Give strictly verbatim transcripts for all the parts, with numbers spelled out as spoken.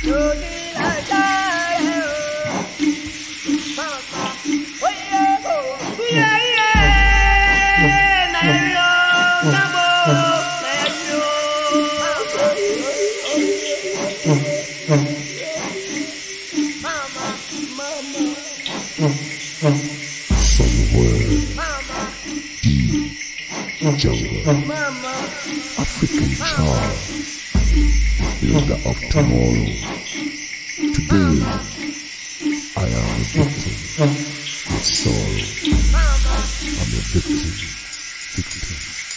African child, builder of tomorrow. Today, I am a victim with sorrow. I'm a victim, victim.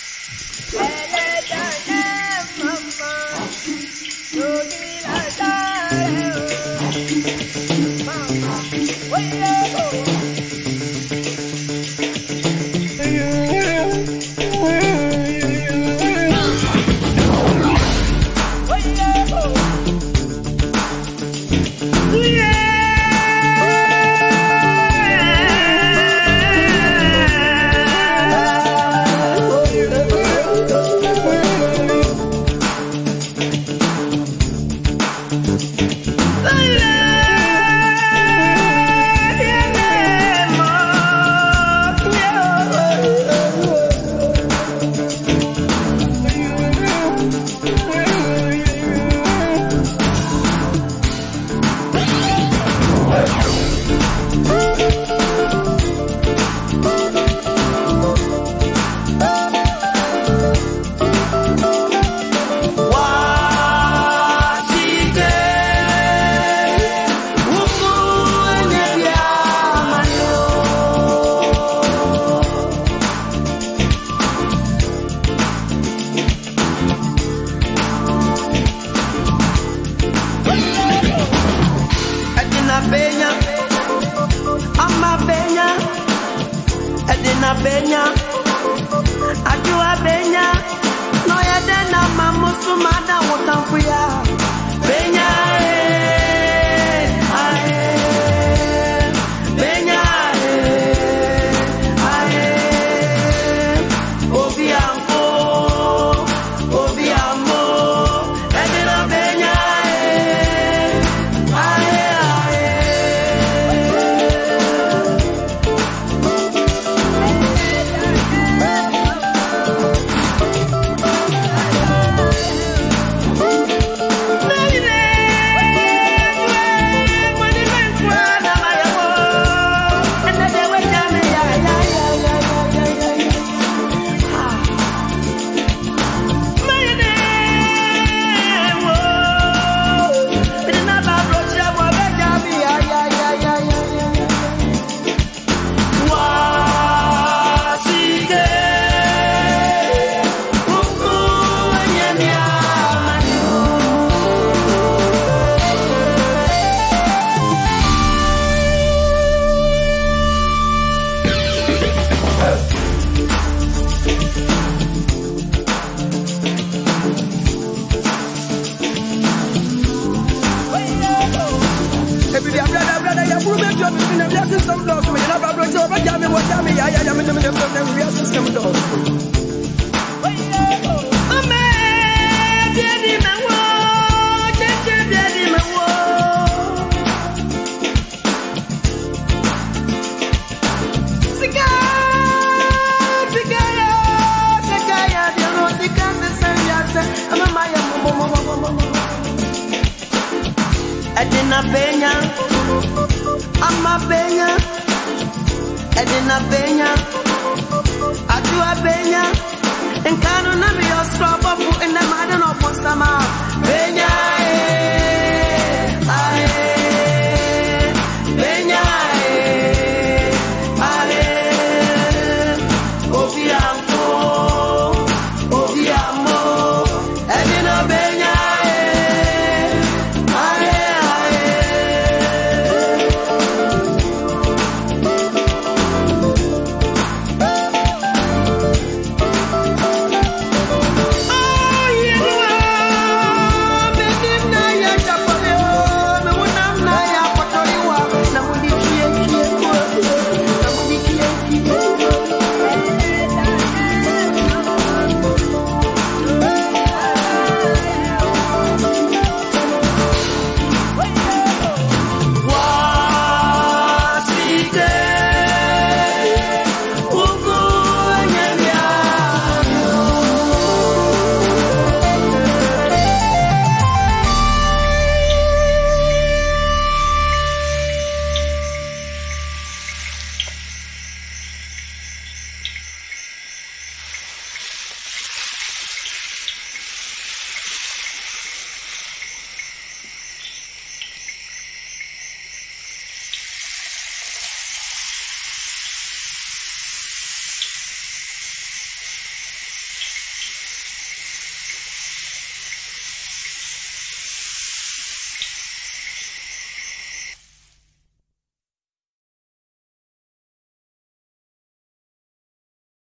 Benya, Adua Benya, no ya dena mamusu mada wotamfuya. Benya, eh, aye, Benya, eh, aye, Obiambo, Obiambo, Edina Benya, eh, aye, aye. Some dogs, we never brought over. Jammy, what Jammy, I am in the middle of them. We are some dogs. A man, Daddy, my war, Daddy, my war. Cigar, cigar, cigar, you know, the cancer, I'm a Maya, Edina Benya. I'm a Benya, Edina Benya, Adua Benya, and Canona be your straw in the Madden of Summer. Benya.